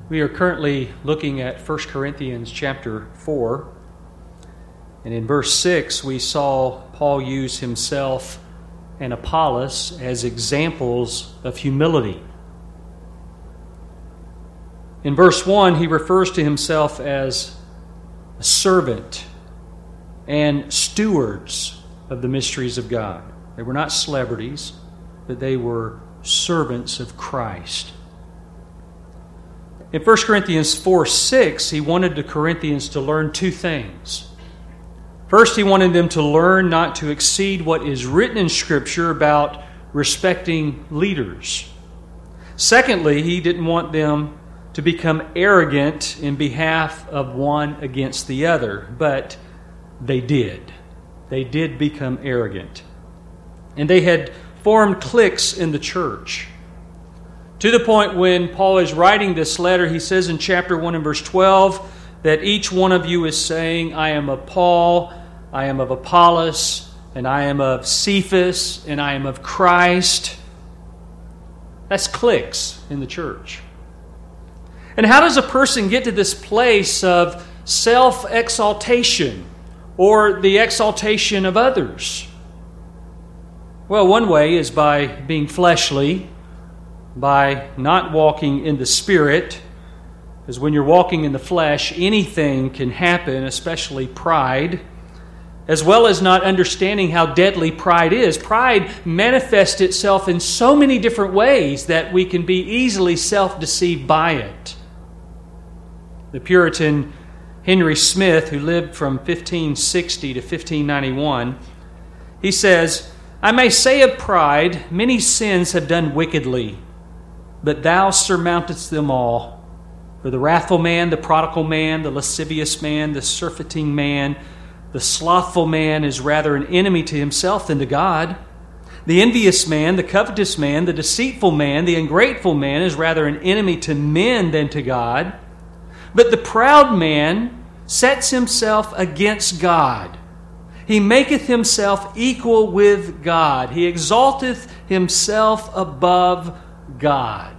We are currently looking at 1 Corinthians chapter 4. And in verse 6, we saw Paul use himself and Apollos as examples of humility. In verse 1, he refers to himself as a servant and stewards of the mysteries of God. They were not celebrities, but they were servants of Christ. In 1 Corinthians 4:6, he wanted the Corinthians to learn two things. First, he wanted them to learn not to exceed what is written in Scripture about respecting leaders. Secondly, he didn't want them to become arrogant in behalf of one against the other, but they did. They did become arrogant. And they had formed cliques in the church. To the point when Paul is writing this letter, he says in chapter 1 and verse 12 that each one of you is saying, I am of Paul, I am of Apollos, and I am of Cephas, and I am of Christ. That's cliques in the church. And how does a person get to this place of self-exaltation or the exaltation of others? Well, one way is by being fleshly, by not walking in the Spirit, because when you're walking in the flesh, anything can happen, especially pride, as well as not understanding how deadly pride is. Pride manifests itself in so many different ways that we can be easily self-deceived by it. The Puritan Henry Smith, who lived from 1560 to 1591, he says, I may say of pride, many sins have done wickedly, but thou surmountest them all. For the wrathful man, the prodigal man, the lascivious man, the surfeiting man, the slothful man is rather an enemy to himself than to God. The envious man, the covetous man, the deceitful man, the ungrateful man is rather an enemy to men than to God. But the proud man sets himself against God. He maketh himself equal with God. He exalteth himself above God.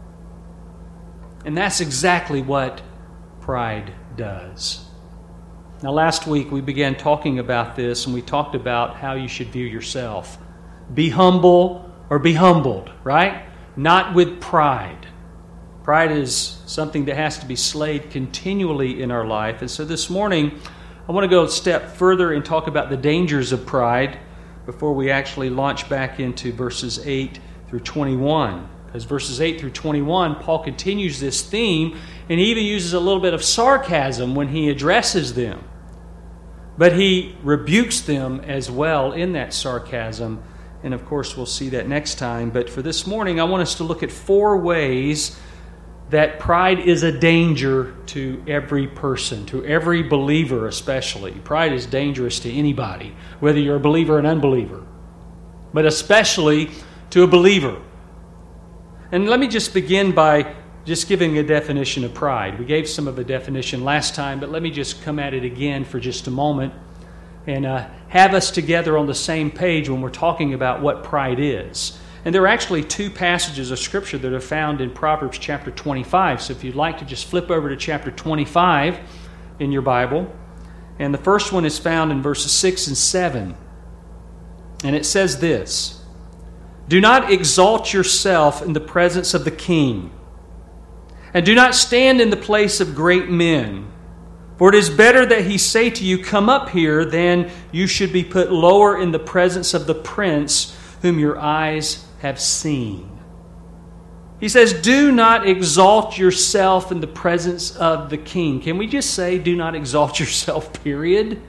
And that's exactly what pride does. Now, last week we began talking about this, and we talked about how you should view yourself. Be humble or be humbled, right? Not with pride. Pride is something that has to be slayed continually in our life. And so this morning, I want to go a step further and talk about the dangers of pride before we actually launch back into verses 8 through 21. Because verses 8 through 21, Paul continues this theme, and he even uses a little bit of sarcasm when he addresses them. But he rebukes them as well in that sarcasm, and of course we'll see that next time. But for this morning, I want us to look at 4 ways that pride is a danger to every person, to every believer especially. Pride is dangerous to anybody, whether you're a believer or an unbeliever, but especially to a believer. And let me just begin by just giving a definition of pride. We gave some of a definition last time, but let me just come at it again for just a moment and have us together on the same page when we're talking about what pride is. And there are actually 2 passages of Scripture that are found in Proverbs chapter 25. So if you'd like to just flip over to chapter 25 in your Bible. And the first one is found in verses 6 and 7. And it says this, Do not exalt yourself in the presence of the king, and do not stand in the place of great men. For it is better that he say to you, Come up here, than you should be put lower in the presence of the prince whom your eyes have seen. He says, do not exalt yourself in the presence of the king. Can we just say, do not exalt yourself, period?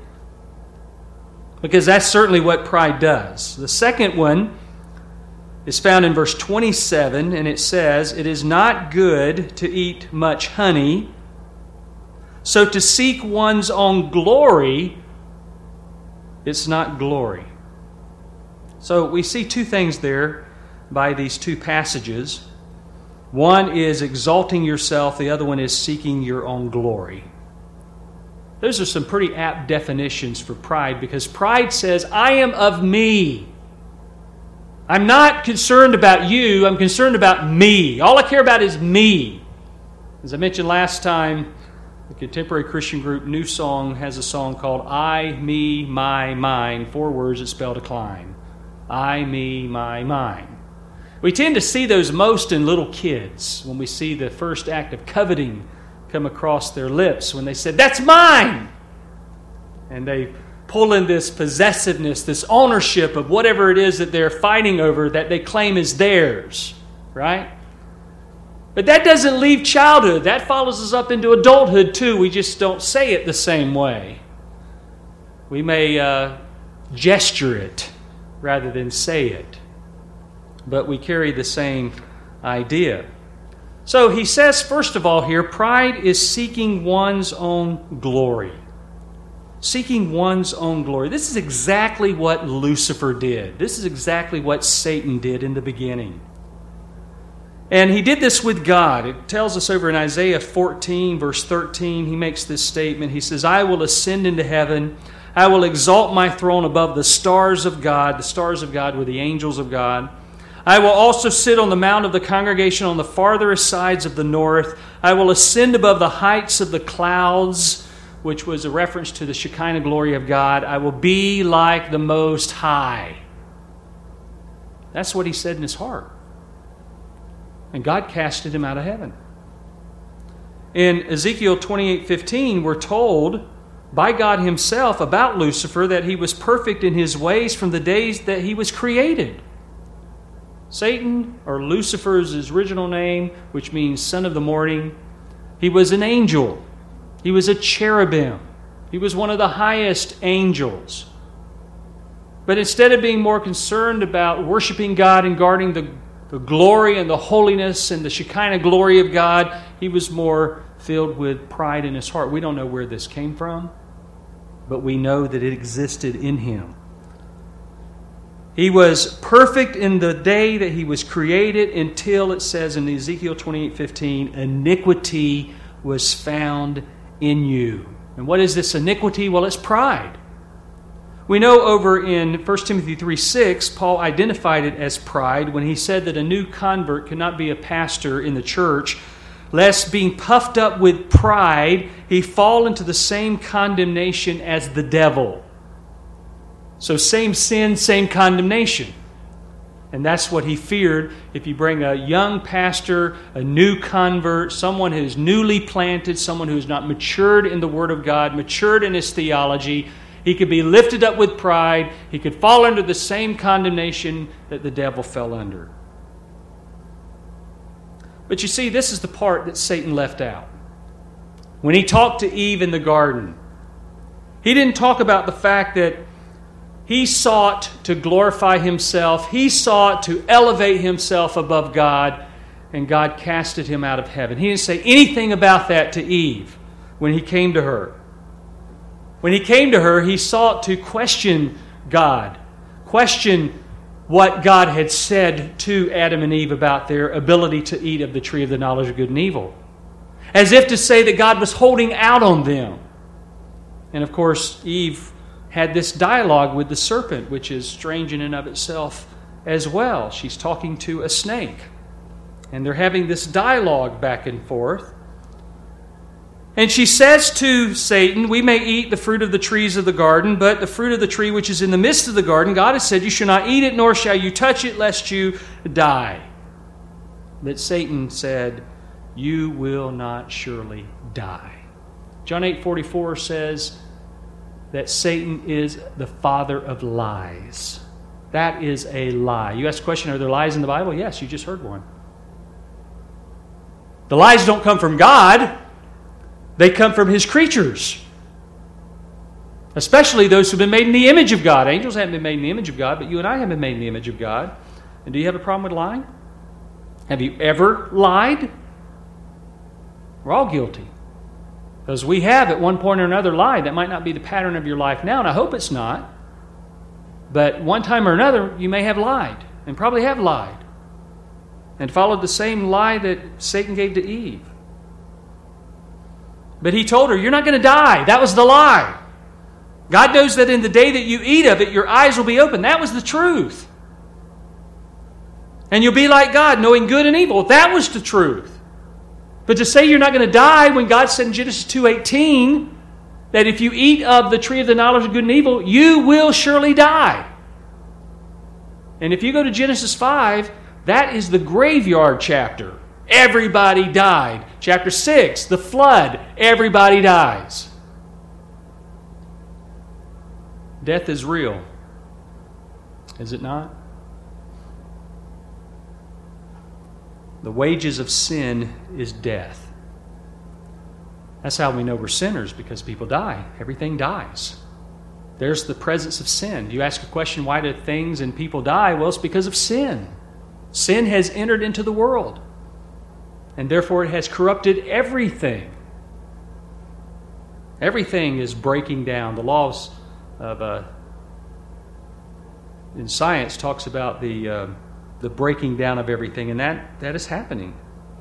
Because that's certainly what pride does. The second one is found in verse 27, and it says, It is not good to eat much honey, so to seek one's own glory, it's not glory. So we see 2 things there by these 2 passages. One is exalting yourself, the other one is seeking your own glory. Those are some pretty apt definitions for pride, because pride says, I am of me. I'm not concerned about you, I'm concerned about me. All I care about is me. As I mentioned last time, the contemporary Christian group New Song has a song called I, Me, My, Mine. 4 words that spell decline. I, me, my, mine. We tend to see those most in little kids when we see the first act of coveting come across their lips when they said, "That's mine!" And they pull in this possessiveness, this ownership of whatever it is that they're fighting over that they claim is theirs, right? But that doesn't leave childhood. That follows us up into adulthood too. We just don't say it the same way. We may gesture it rather than say it. But we carry the same idea. So he says, first of all here, pride is seeking one's own glory. Seeking one's own glory. This is exactly what Lucifer did. This is exactly what Satan did in the beginning. And he did this with God. It tells us over in Isaiah 14, verse 13, he makes this statement. He says, I will ascend into heaven. I will exalt my throne above the stars of God. The stars of God were the angels of God. I will also sit on the mount of the congregation on the farthest sides of the north. I will ascend above the heights of the clouds, which was a reference to the Shekinah glory of God. I will be like the Most High. That's what he said in his heart. And God casted him out of heaven. In Ezekiel 28:15, we're told by God himself about Lucifer that he was perfect in his ways from the days that he was created. Satan, or Lucifer is his original name, which means son of the morning. He was an angel. He was a cherubim. He was one of the highest angels. But instead of being more concerned about worshiping God and guarding the glory and the holiness and the Shekinah glory of God, he was more filled with pride in his heart. We don't know where this came from, but we know that it existed in him. He was perfect in the day that he was created until, it says in Ezekiel 28:15, iniquity was found in you. And what is this iniquity? Well, it's pride. We know over in 1 Timothy 3:6, Paul identified it as pride when he said that a new convert could not be a pastor in the church, lest being puffed up with pride, he fall into the same condemnation as the devil. So same sin, same condemnation. And that's what he feared. If you bring a young pastor, a new convert, someone who's newly planted, someone who's not matured in the Word of God, matured in his theology, he could be lifted up with pride. He could fall under the same condemnation that the devil fell under. But you see, this is the part that Satan left out. When he talked to Eve in the garden, he didn't talk about the fact that he sought to glorify himself. He sought to elevate himself above God, and God casted him out of heaven. He didn't say anything about that to Eve when he came to her. When he came to her, he sought to question God, question what God had said to Adam and Eve about their ability to eat of the tree of the knowledge of good and evil, as if to say that God was holding out on them. And of course, Eve had this dialogue with the serpent, which is strange in and of itself as well. She's talking to a snake, and they're having this dialogue back and forth. And she says to Satan, we may eat the fruit of the trees of the garden, but the fruit of the tree which is in the midst of the garden, God has said, you shall not eat it, nor shall you touch it, lest you die. But Satan said, you will not surely die. John 8:44 says that Satan is the father of lies. That is a lie. You ask the question, are there lies in the Bible? Yes, you just heard one. The lies don't come from God. They come from his creatures, especially those who have been made in the image of God. Angels haven't been made in the image of God, but you and I have been made in the image of God. And do you have a problem with lying? Have you ever lied? We're all guilty. Because we have at one point or another lied. That might not be the pattern of your life now, and I hope it's not. But one time or another, you may have lied, and probably have lied, and followed the same lie that Satan gave to Eve. But he told her, you're not going to die. That was the lie. God knows that in the day that you eat of it, your eyes will be open. That was the truth. And you'll be like God, knowing good and evil. That was the truth. But to say you're not going to die when God said in Genesis 2:18 that if you eat of the tree of the knowledge of good and evil, you will surely die. And if you go to Genesis 5, that is the graveyard chapter. Everybody died. Chapter 6, the flood. Everybody dies. Death is real. Is it not? The wages of sin is death. That's how we know we're sinners, because people die. Everything dies. There's the presence of sin. You ask a question, why do things and people die? Well, it's because of sin. Sin has entered into the world, and therefore it has corrupted everything. Everything is breaking down. The laws of in science talks about the breaking down of everything, and that is happening.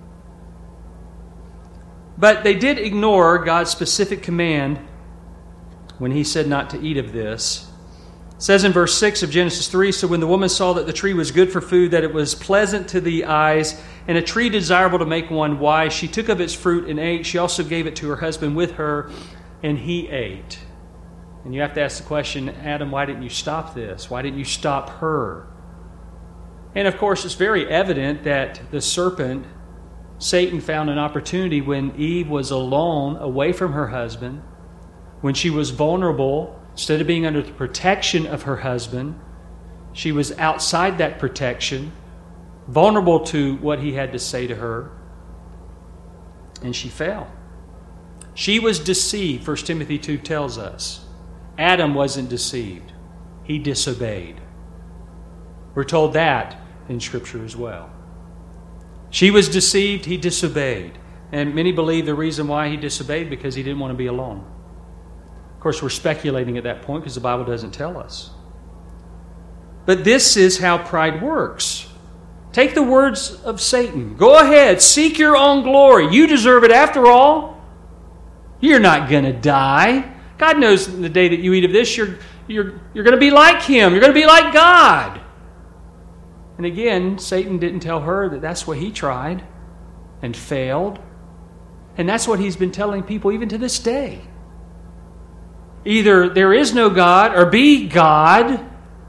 But they did ignore God's specific command when He said not to eat of this. It says in verse 6 of Genesis 3, "So when the woman saw that the tree was good for food, that it was pleasant to the eyes, and a tree desirable to make one wise, she took of its fruit and ate. She also gave it to her husband with her, and he ate." And you have to ask the question, Adam, why didn't you stop this? Why didn't you stop her? And of course, it's very evident that the serpent, Satan, found an opportunity when Eve was alone, away from her husband, when she was vulnerable. Instead of being under the protection of her husband, she was outside that protection, vulnerable to what he had to say to her, and she fell. She was deceived, 1 Timothy 2 tells us. Adam wasn't deceived. He disobeyed. We're told that in Scripture as well. She was deceived, he disobeyed. And many believe the reason why he disobeyed because he didn't want to be alone. Of course, we're speculating at that point because the Bible doesn't tell us. But this is how pride works. Take the words of Satan. Go ahead, seek your own glory. You deserve it after all. You're not going to die. God knows the day that you eat of this, you're going to be like Him. You're going to be like God. And again, Satan didn't tell her that that's what he tried and failed. And that's what he's been telling people even to this day. Either there is no God or be God.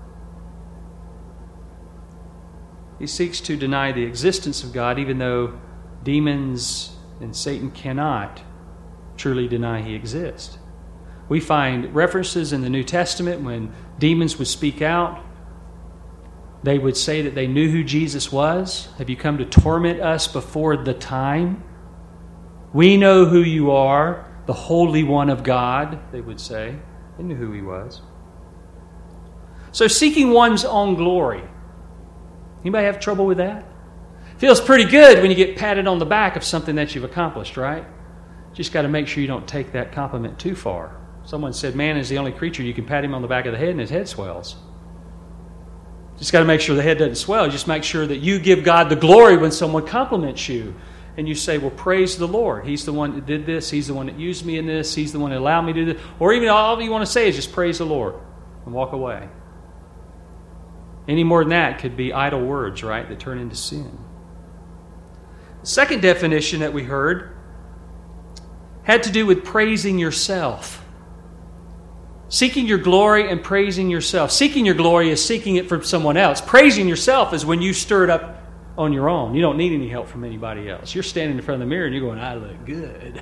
He seeks to deny the existence of God, even though demons and Satan cannot truly deny He exists. We find references in the New Testament when demons would speak out. They would say that they knew who Jesus was. "Have you come to torment us before the time? We know who you are, the Holy One of God," they would say. They knew who He was. So seeking one's own glory. Anybody have trouble with that? Feels pretty good when you get patted on the back of something that you've accomplished, right? Just got to make sure you don't take that compliment too far. Someone said, man is the only creature you can pat him on the back of the head and his head swells. Just got to make sure the head doesn't swell. Just make sure that you give God the glory when someone compliments you. And you say, well, praise the Lord. He's the one that did this. He's the one that used me in this. He's the one that allowed me to do this. Or even all you want to say is just praise the Lord and walk away. Any more than that could be idle words, right, that turn into sin. The second definition that we heard had to do with praising yourself. Seeking your glory and praising yourself. Seeking your glory is seeking it from someone else. Praising yourself is when you stir it up on your own. You don't need any help from anybody else. You're standing in front of the mirror and you're going, I look good.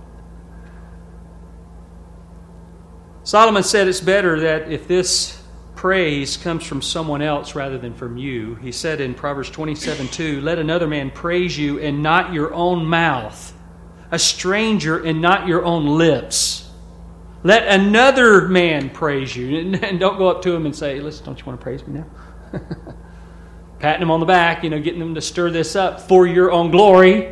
Solomon said it's better that if this praise comes from someone else rather than from you. He said in Proverbs 27:2, let another man praise you and not your own mouth, a stranger and not your own lips. Let another man praise you. And don't go up to him and say, listen, don't you want to praise me now? Patting him on the back, getting him to stir this up for your own glory.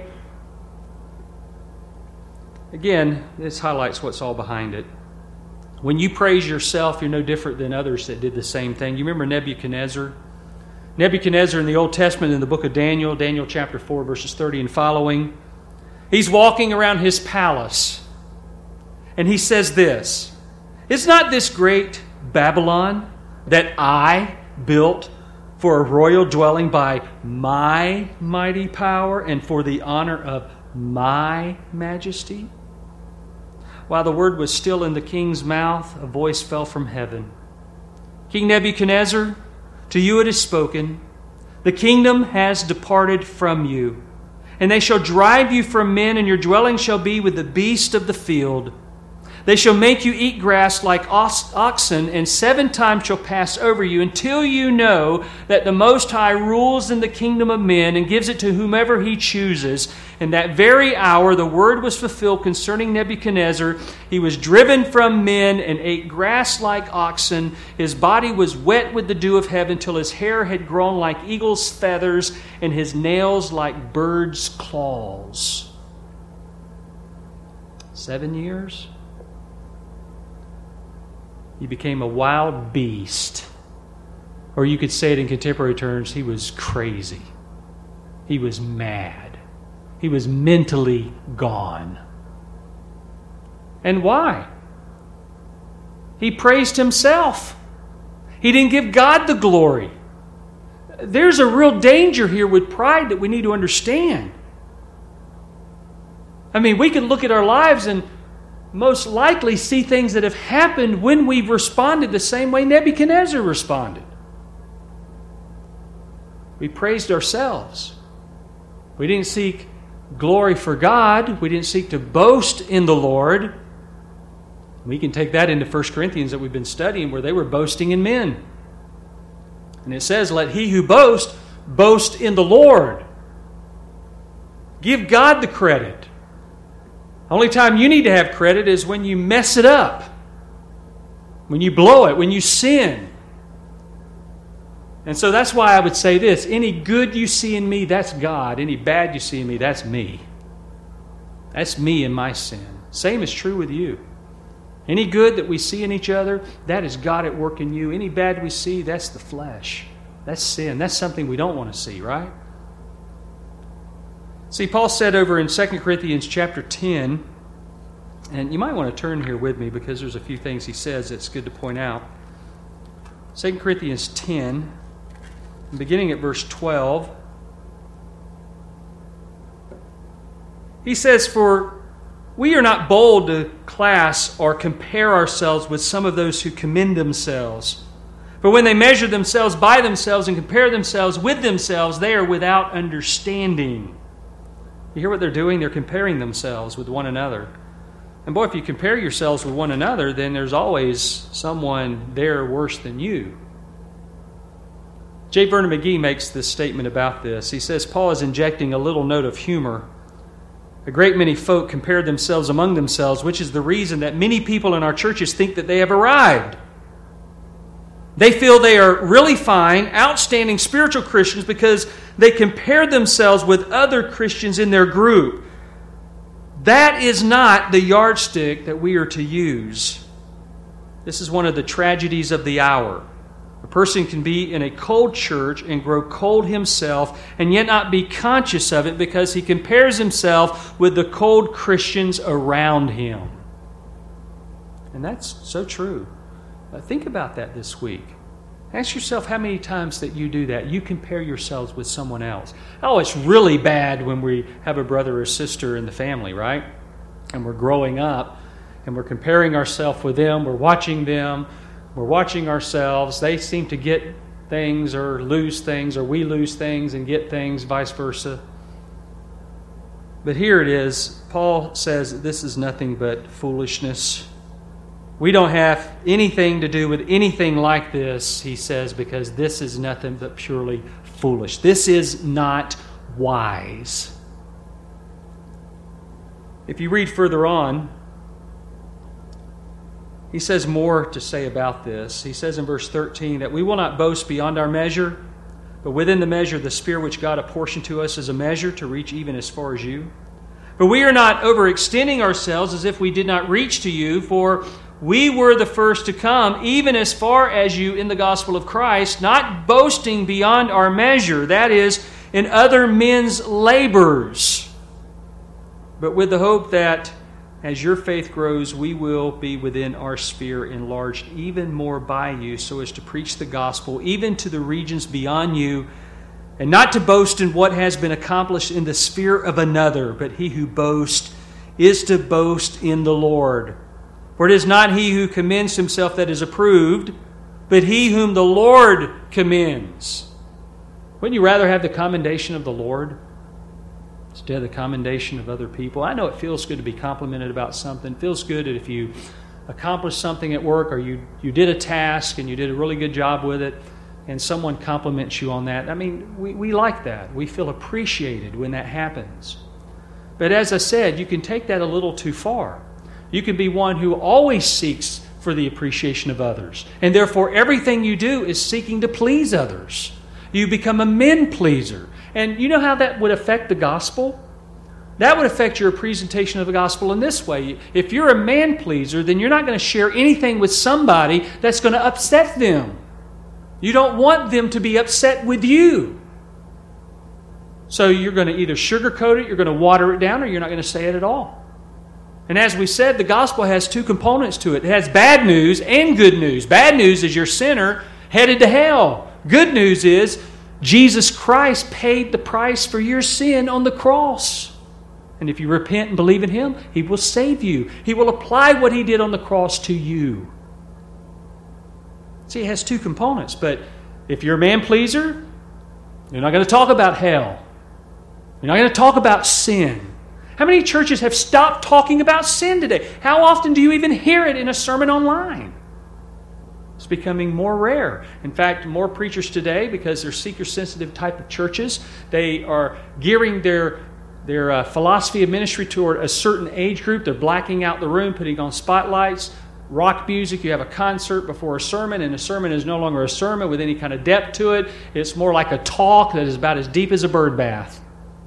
Again, this highlights what's all behind it. When you praise yourself, you're no different than others that did the same thing. You remember Nebuchadnezzar? Nebuchadnezzar in the Old Testament, in the book of Daniel, Daniel chapter 4, verses 30 and following. He's walking around his palace. And he says this, is not this great Babylon that I built for a royal dwelling by my mighty power and for the honor of my majesty?" While the word was still in the king's mouth, a voice fell from heaven. "King Nebuchadnezzar, to you it is spoken, the kingdom has departed from you, and they shall drive you from men, and your dwelling shall be with the beasts of the field. They shall make you eat grass like oxen, and 7 times shall pass over you, until you know that the Most High rules in the kingdom of men and gives it to whomever He chooses. In that very hour the word was fulfilled concerning Nebuchadnezzar. He was driven from men and ate grass like oxen. His body was wet with the dew of heaven till his hair had grown like eagle's feathers and his nails like birds' claws." 7 years? He became a wild beast. Or you could say it in contemporary terms, he was crazy. He was mad. He was mentally gone. And why? He praised himself. He didn't give God the glory. There's a real danger here with pride that we need to understand. I mean, we can look at our lives and most likely see things that have happened when we've responded the same way Nebuchadnezzar responded. We praised ourselves. We didn't seek glory for God. We didn't seek to boast in the Lord. We can take that into 1 Corinthians that we've been studying, where they were boasting in men. And it says, "Let he who boasts, boast in the Lord." Give God the credit. Only time you need to have credit is when you mess it up, when you blow it, when you sin. And so that's why I would say this: any good you see in me, that's God. Any bad you see in me, that's me. That's me and my sin. Same is true with you. Any good that we see in each other, that is God at work in you. Any bad we see, that's the flesh. That's sin. That's something we don't want to see, right? See, Paul said over in 2 Corinthians chapter 10, and you might want to turn here with me because there's a few things he says that's good to point out. 2 Corinthians 10, beginning at verse 12, he says, "For we are not bold to class or compare ourselves with some of those who commend themselves. For when they measure themselves by themselves and compare themselves with themselves, they are without understanding." You hear what they're doing? They're comparing themselves with one another. And boy, if you compare yourselves with one another, then there's always someone there worse than you. J. Vernon McGee makes this statement about this. He says, Paul is injecting a little note of humor. A great many folk compare themselves among themselves, which is the reason that many people in our churches think that they have arrived. They feel they are really fine, outstanding spiritual Christians because they compare themselves with other Christians in their group. That is not the yardstick that we are to use. This is one of the tragedies of the hour. A person can be in a cold church and grow cold himself and yet not be conscious of it because he compares himself with the cold Christians around him. And that's so true. Think about that this week. Ask yourself how many times that you do that. You compare yourselves with someone else. Oh, it's really bad when we have a brother or sister in the family, right? And we're growing up and we're comparing ourselves with them. We're watching them. We're watching ourselves. They seem to get things or lose things, or we lose things and get things, vice versa. But here it is. Paul says this is nothing but foolishness. We don't have anything to do with anything like this, he says, because this is nothing but purely foolish. This is not wise. If you read further on, he says more to say about this. He says in verse 13 that we will not boast beyond our measure, but within the measure, the Spirit which God apportioned to us is a measure to reach even as far as you. For we are not overextending ourselves as if we did not reach to you, for we were the first to come, even as far as you in the gospel of Christ, not boasting beyond our measure, that is, in other men's labors, but with the hope that as your faith grows, we will be within our sphere enlarged even more by you, so as to preach the gospel even to the regions beyond you, and not to boast in what has been accomplished in the sphere of another, but he who boasts is to boast in the Lord. For it is not he who commends himself that is approved, but he whom the Lord commends. Wouldn't you rather have the commendation of the Lord instead of the commendation of other people? I know it feels good to be complimented about something. It feels good if you accomplish something at work, or you did a task and you did a really good job with it, and someone compliments you on that. I mean, we like that. We feel appreciated when that happens. But as I said, you can take that a little too far. You can be one who always seeks for the appreciation of others, and therefore everything you do is seeking to please others. You become a men pleaser. And you know how that would affect the gospel? That would affect your presentation of the gospel in this way. If you're a man pleaser, then you're not going to share anything with somebody that's going to upset them. You don't want them to be upset with you. So you're going to either sugarcoat it, you're going to water it down, or you're not going to say it at all. And as we said, the gospel has two components to it. It has bad news and good news. Bad news is you're a sinner headed to hell. Good news is Jesus Christ paid the price for your sin on the cross. And if you repent and believe in Him, He will save you. He will apply what He did on the cross to you. See, it has two components. But if you're a man pleaser, you're not going to talk about hell. You're not going to talk about sin. How many churches have stopped talking about sin today? How often do you even hear it in a sermon online? It's becoming more rare. In fact, more preachers today, because they're seeker-sensitive type of churches, they are gearing their philosophy of ministry toward a certain age group. They're blacking out the room, putting on spotlights, rock music. You have a concert before a sermon, and a sermon is no longer a sermon with any kind of depth to it. It's more like a talk that is about as deep as a bird bath.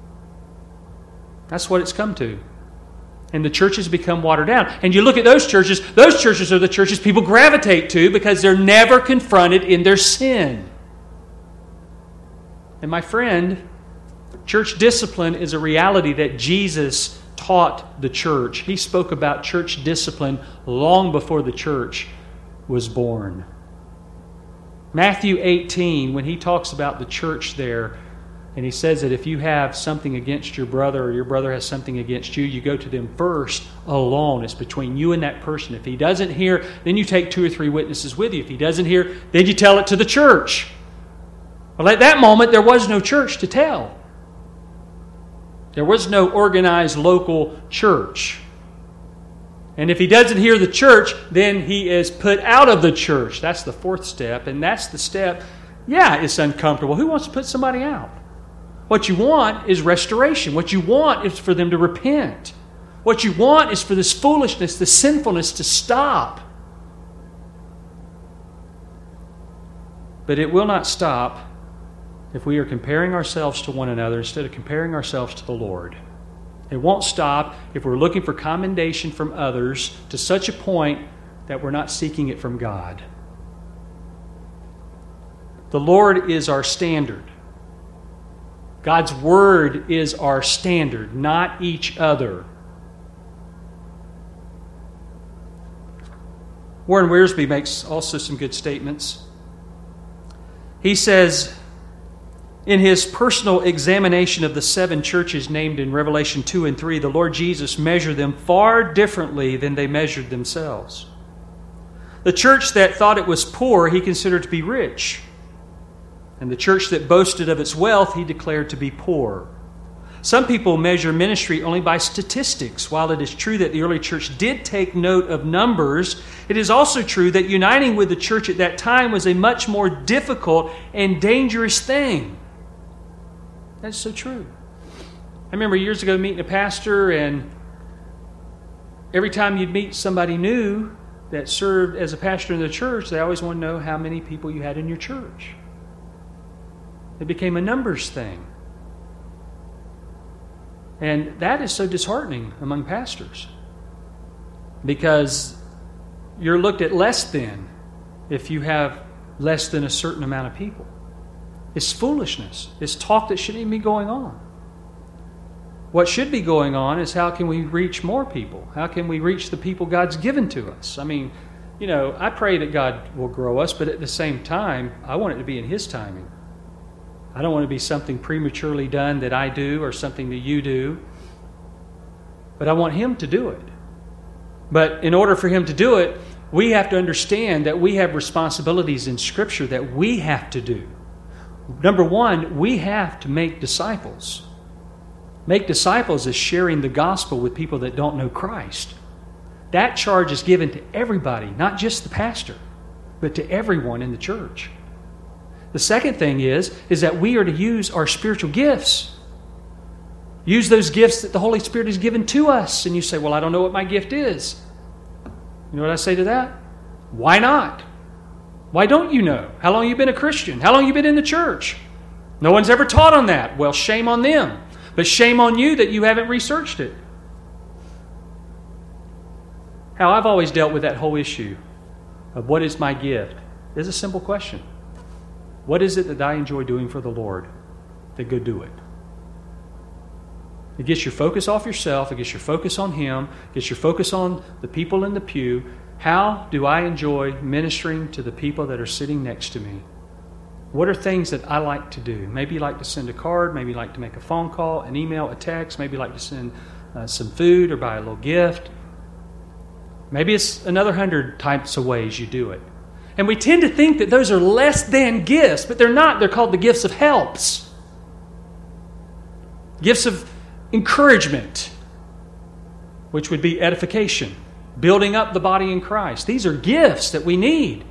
That's what it's come to. And the churches become watered down. And you look at those churches are the churches people gravitate to because they're never confronted in their sin. And my friend, church discipline is a reality that Jesus taught the church. He spoke about church discipline long before the church was born. Matthew 18, when he talks about the church there, and he says that if you have something against your brother, or your brother has something against you, you go to them first alone. It's between you and that person. If he doesn't hear, then you take 2 or 3 witnesses with you. If he doesn't hear, then you tell it to the church. Well, at that moment, there was no church to tell. There was no organized local church. And if he doesn't hear the church, then he is put out of the church. That's the 4th step. And that's the step, yeah, it's uncomfortable. Who wants to put somebody out? What you want is restoration. What you want is for them to repent. What you want is for this foolishness, this sinfulness to stop. But it will not stop if we are comparing ourselves to one another instead of comparing ourselves to the Lord. It won't stop if we're looking for commendation from others to such a point that we're not seeking it from God. The Lord is our standard. God's Word is our standard, not each other. Warren Wiersbe makes also some good statements. He says, in his personal examination of the 7 churches named in Revelation 2 and 3, the Lord Jesus measured them far differently than they measured themselves. The church that thought it was poor, he considered to be rich. And the church that boasted of its wealth, he declared to be poor. Some people measure ministry only by statistics. While it is true that the early church did take note of numbers, it is also true that uniting with the church at that time was a much more difficult and dangerous thing. That's so true. I remember years ago meeting a pastor, and every time you'd meet somebody new that served as a pastor in the church, they always wanted to know how many people you had in your church. It became a numbers thing. And that is so disheartening among pastors, because you're looked at less than if you have less than a certain amount of people. It's foolishness. It's talk that shouldn't even be going on. What should be going on is how can we reach more people? How can we reach the people God's given to us? I mean, I pray that God will grow us, but at the same time, I want it to be in His timing. I don't want to be something prematurely done that I do or something that you do. But I want Him to do it. But in order for Him to do it, we have to understand that we have responsibilities in Scripture that we have to do. Number one, we have to make disciples. Make disciples is sharing the gospel with people that don't know Christ. That charge is given to everybody, not just the pastor, but to everyone in the church. The second thing is that we are to use our spiritual gifts. Use those gifts that the Holy Spirit has given to us. And you say, well, I don't know what my gift is. You know what I say to that? Why not? Why don't you know? How long have you been a Christian? How long have you been in the church? No one's ever taught on that. Well, shame on them. But shame on you that you haven't researched it. How I've always dealt with that whole issue of what is my gift is a simple question. What is it that I enjoy doing for the Lord? Then go do it. It gets your focus off yourself. It gets your focus on Him. It gets your focus on the people in the pew. How do I enjoy ministering to the people that are sitting next to me? What are things that I like to do? Maybe you like to send a card. Maybe you like to make a phone call, an email, a text. Maybe you like to send some food or buy a little gift. Maybe it's another 100 types of ways you do it. And we tend to think that those are less than gifts, but they're not. They're called the gifts of helps. Gifts of encouragement, which would be edification, building up the body in Christ. These are gifts that we need.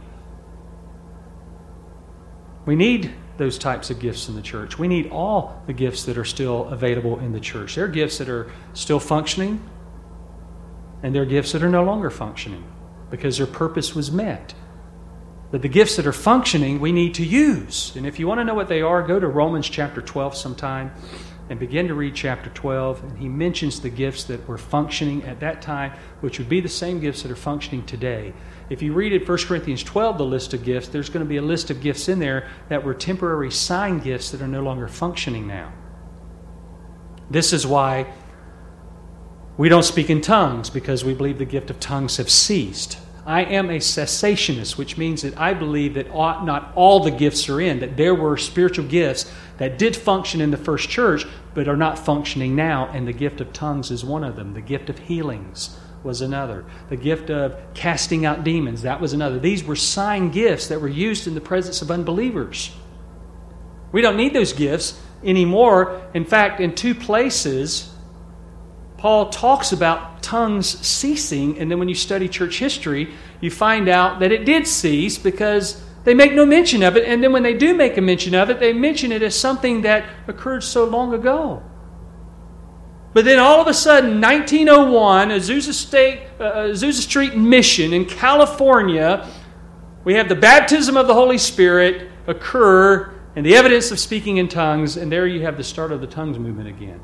We need those types of gifts in the church. We need all the gifts that are still available in the church. There are gifts that are still functioning, and there are gifts that are no longer functioning because their purpose was met. But the gifts that are functioning, we need to use. And if you want to know what they are, go to Romans chapter 12 sometime and begin to read chapter 12. And he mentions the gifts that were functioning at that time, which would be the same gifts that are functioning today. If you read at 1 Corinthians 12, the list of gifts, there's going to be a list of gifts in there that were temporary sign gifts that are no longer functioning now. This is why we don't speak in tongues, because we believe the gift of tongues have ceased. I am a cessationist, which means that I believe that not all the gifts are in, that there were spiritual gifts that did function in the first church, but are not functioning now, and the gift of tongues is one of them. The gift of healings was another. The gift of casting out demons, that was another. These were sign gifts that were used in the presence of unbelievers. We don't need those gifts anymore. In fact, in 2 places, Paul talks about tongues ceasing, and then when you study church history, you find out that it did cease because they make no mention of it, and then when they do make a mention of it, they mention it as something that occurred so long ago. But then all of a sudden, 1901, Azusa Street Mission in California, we have the baptism of the Holy Spirit occur and the evidence of speaking in tongues, and there you have the start of the tongues movement again.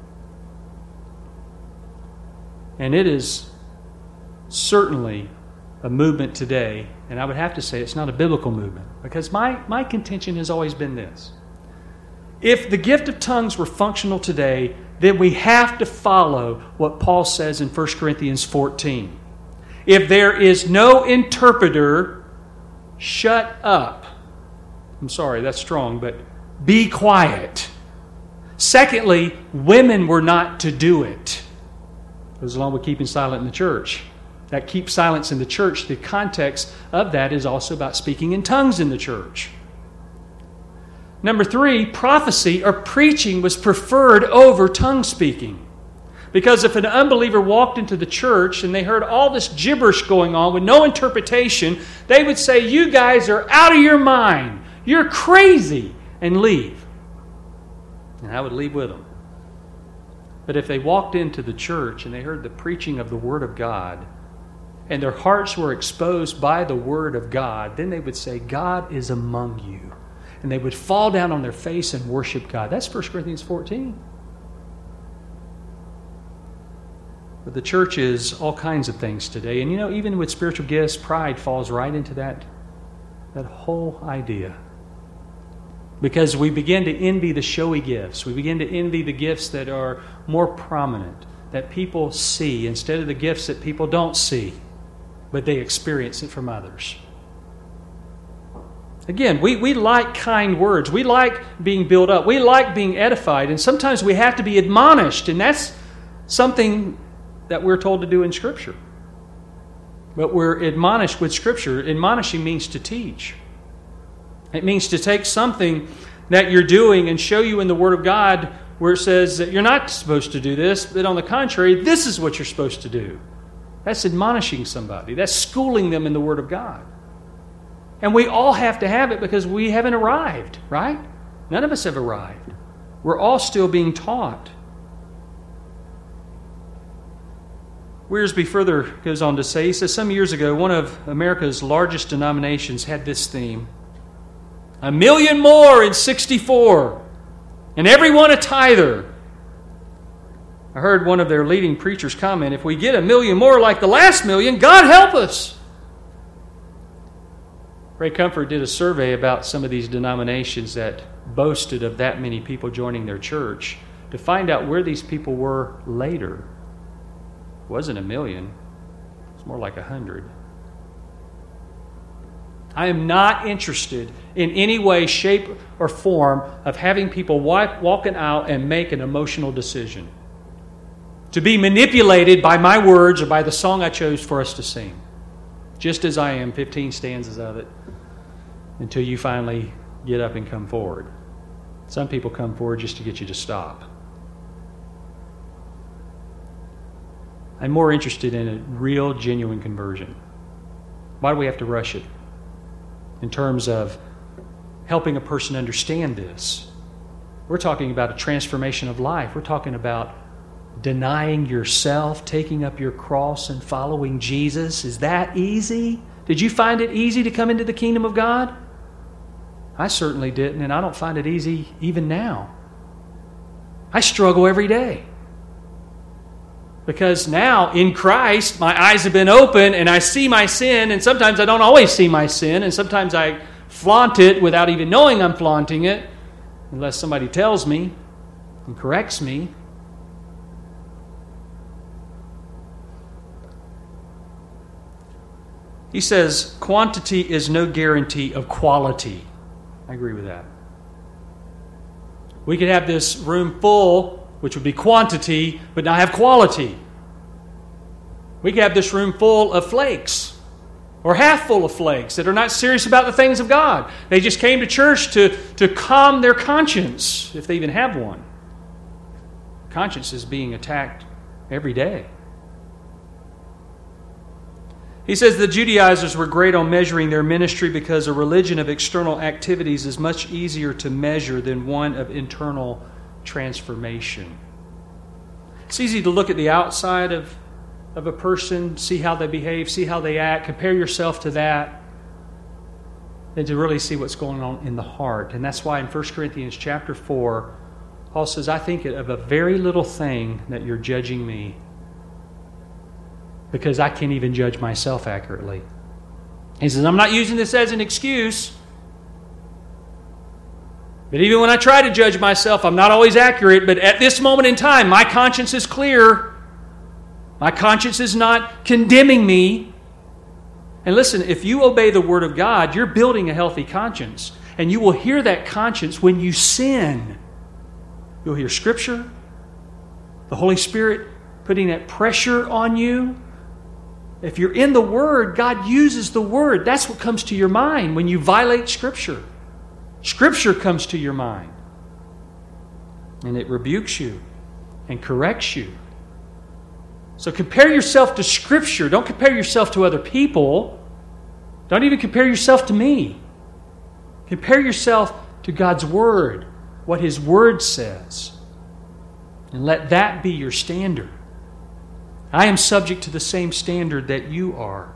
And it is certainly a movement today, and I would have to say it's not a biblical movement, because my contention has always been this. If the gift of tongues were functional today, then we have to follow what Paul says in 1 Corinthians 14. If there is no interpreter, shut up. I'm sorry, that's strong, but be quiet. Secondly, women were not to do it. Goes along with keeping silent in the church. That keep silence in the church, the context of that is also about speaking in tongues in the church. Number 3, prophecy or preaching was preferred over tongue speaking. Because if an unbeliever walked into the church and they heard all this gibberish going on with no interpretation, they would say, "You guys are out of your mind. You're crazy," and leave. And I would leave with them. But if they walked into the church and they heard the preaching of the Word of God, and their hearts were exposed by the Word of God, then they would say, "God is among you." And they would fall down on their face and worship God. That's 1 Corinthians 14. But the church is all kinds of things today. And even with spiritual gifts, pride falls right into that whole idea. Because we begin to envy the showy gifts. We begin to envy the gifts that are more prominent, that people see, instead of the gifts that people don't see, but they experience it from others. Again, we like kind words. We like being built up. We like being edified. And sometimes we have to be admonished. And that's something that we're told to do in Scripture. But we're admonished with Scripture. Admonishing means to teach. It means to take something that you're doing and show you in the Word of God where it says that you're not supposed to do this, but on the contrary, this is what you're supposed to do. That's admonishing somebody. That's schooling them in the Word of God. And we all have to have it because we haven't arrived, right? None of us have arrived. We're all still being taught. Wiersbe further goes on to say, he says, some years ago, one of America's largest denominations had this theme: 1 million more in 64, and everyone a tither. I heard one of their leading preachers comment, if we get 1 million more like the last million, God help us. Ray Comfort did a survey about some of these denominations that boasted of that many people joining their church to find out where these people were later. It wasn't 1 million. It's more like 100. I am not interested in any way, shape, or form of having people walking out and make an emotional decision to be manipulated by my words or by the song I chose for us to sing. Just as I am, 15 stanzas of it, until you finally get up and come forward. Some people come forward just to get you to stop. I'm more interested in a real, genuine conversion. Why do we have to rush it? In terms of helping a person understand this. We're talking about a transformation of life. We're talking about denying yourself, taking up your cross, and following Jesus. Is that easy? Did you find it easy to come into the kingdom of God? I certainly didn't, and I don't find it easy even now. I struggle every day. Because now, in Christ, my eyes have been open, and I see my sin, and sometimes I don't always see my sin, and sometimes I flaunt it without even knowing I'm flaunting it, unless somebody tells me and corrects me. He says, quantity is no guarantee of quality. I agree with that. We could have this room full, which would be quantity, but not have quality. We could have this room full of flakes, or half full of flakes that are not serious about the things of God. They just came to church to calm their conscience, if they even have one. Conscience is being attacked every day. He says the Judaizers were great on measuring their ministry because a religion of external activities is much easier to measure than one of internal transformation. It's easy to look at the outside of a person, see how they behave, see how they act, compare yourself to that, than to really see what's going on in the heart. And that's why in 1 Corinthians chapter 4, Paul says, I think of a very little thing that you're judging me, because I can't even judge myself accurately. He says, I'm not using this as an excuse. But even when I try to judge myself, I'm not always accurate. But at this moment in time, my conscience is clear. My conscience is not condemning me. And listen, if you obey the Word of God, you're building a healthy conscience. And you will hear that conscience when you sin. You'll hear Scripture, the Holy Spirit putting that pressure on you. If you're in the Word, God uses the Word. That's what comes to your mind when you violate Scripture. Scripture comes to your mind. And it rebukes you and corrects you. So compare yourself to Scripture. Don't compare yourself to other people. Don't even compare yourself to me. Compare yourself to God's Word, what His Word says. And let that be your standard. I am subject to the same standard that you are.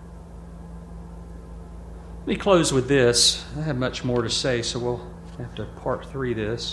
Let me close with this. I have much more to say, so we'll have to part 3 this.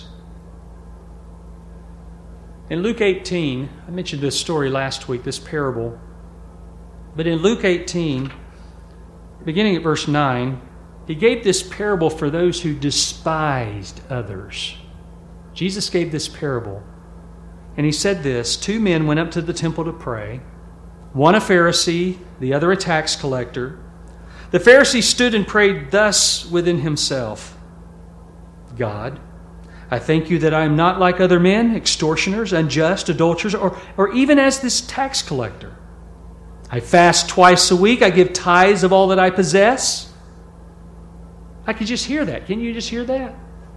In Luke 18, I mentioned this story last week, this parable. But in Luke 18, beginning at verse 9, He gave this parable for those who despised others. Jesus gave this parable. And He said this, 2 men went up to the temple to pray, one a Pharisee, the other a tax collector. The Pharisee stood and prayed thus within himself: God, I thank you that I am not like other men, extortioners, unjust, adulterers, or even as this tax collector. I fast twice a week. I give tithes of all that I possess. I could just hear that. Can you just hear that?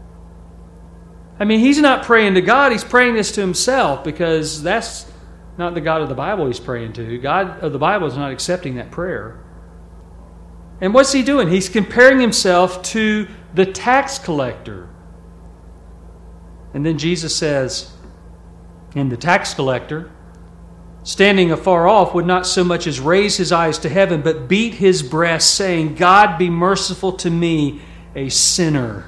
I mean, he's not praying to God. He's praying this to himself, because that's not the God of the Bible he's praying to. God of the Bible is not accepting that prayer. And what's he doing? He's comparing himself to the tax collector. And then Jesus says, and the tax collector, standing afar off, would not so much as raise his eyes to heaven, but beat his breast, saying, God, be merciful to me, a sinner.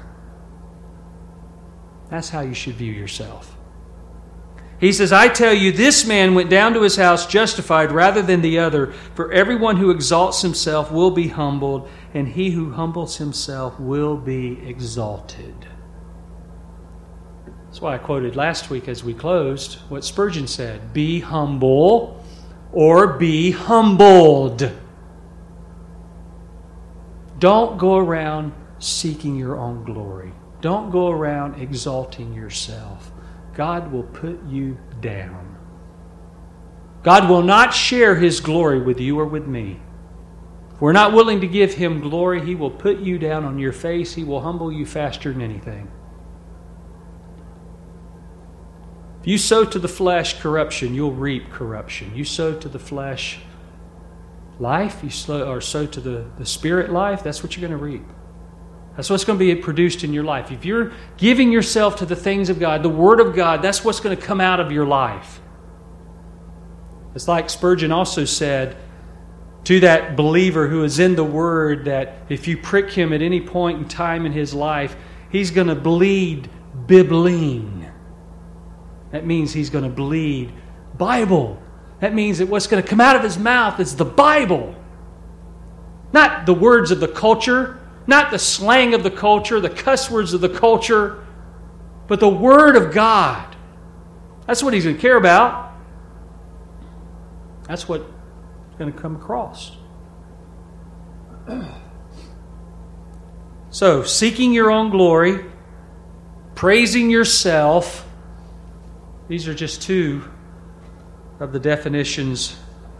That's how you should view yourself. He says, I tell you, this man went down to his house justified rather than the other. For everyone who exalts himself will be humbled, and he who humbles himself will be exalted. That's why I quoted last week as we closed what Spurgeon said: be humble or be humbled. Don't go around seeking your own glory. Don't go around exalting yourself. God will put you down. God will not share His glory with you or with me. If we're not willing to give Him glory, He will put you down on your face. He will humble you faster than anything. If you sow to the flesh corruption, you'll reap corruption. You sow to the flesh life, you sow to the spirit life, that's what you're going to reap. That's what's going to be produced in your life. If you're giving yourself to the things of God, the Word of God, that's what's going to come out of your life. It's like Spurgeon also said to that believer who is in the Word, that if you prick him at any point in time in his life, he's going to bleed bibline. That means he's going to bleed Bible. That means that what's going to come out of his mouth is the Bible. Not the words of the culture, not the slang of the culture, the cuss words of the culture, but the Word of God. That's what he's going to care about. That's what's going to come across. So, seeking your own glory, praising yourself, these are just two of the definitions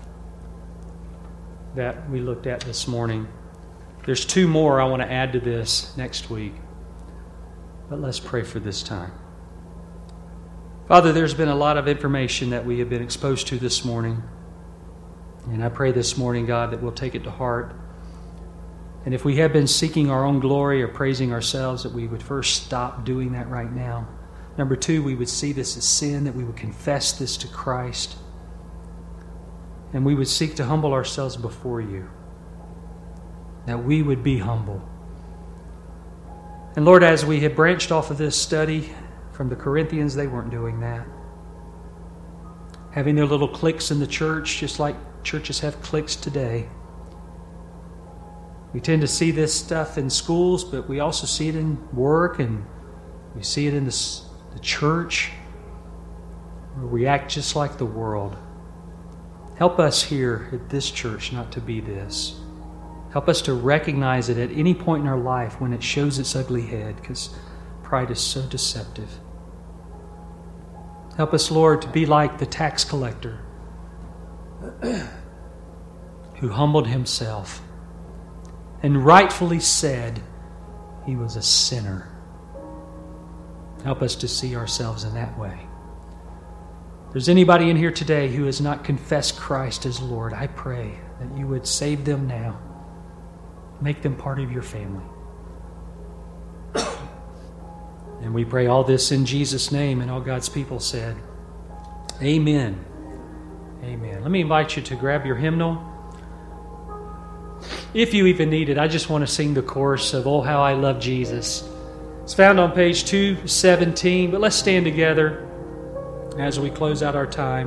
that we looked at this morning. There's two more I want to add to this next week. But let's pray for this time. Father, there's been a lot of information that we have been exposed to this morning. And I pray this morning, God, that we'll take it to heart. And if we have been seeking our own glory or praising ourselves, that we would first stop doing that right now. Number two, we would see this as sin, that we would confess this to Christ. And we would seek to humble ourselves before you. That we would be humble. And Lord, as we have branched off of this study from the Corinthians, they weren't doing that. Having their little cliques in the church, just like churches have cliques today. We tend to see this stuff in schools, but we also see it in work, and we see it in the church, where we act just like the world. Help us here at this church not to be this. Help us to recognize it at any point in our life when it shows its ugly head, because pride is so deceptive. Help us, Lord, to be like the tax collector who humbled himself and rightfully said he was a sinner. Help us to see ourselves in that way. If there's anybody in here today who has not confessed Christ as Lord, I pray that you would save them now. Make them part of your family. And we pray all this in Jesus' name, and all God's people said, Amen. Amen. Let me invite you to grab your hymnal. If you even need it, I just want to sing the chorus of Oh, How I Love Jesus. It's found on page 217, but let's stand together as we close out our time.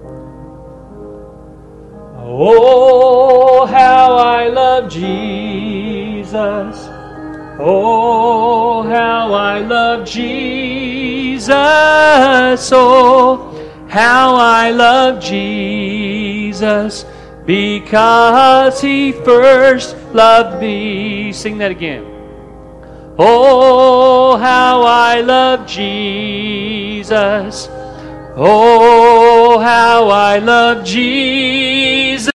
Oh, how I love Jesus. Oh, how I love Jesus. Oh, how I love Jesus. because He first loved me. Sing that again. Oh, how I love Jesus. Oh, how I love Jesus.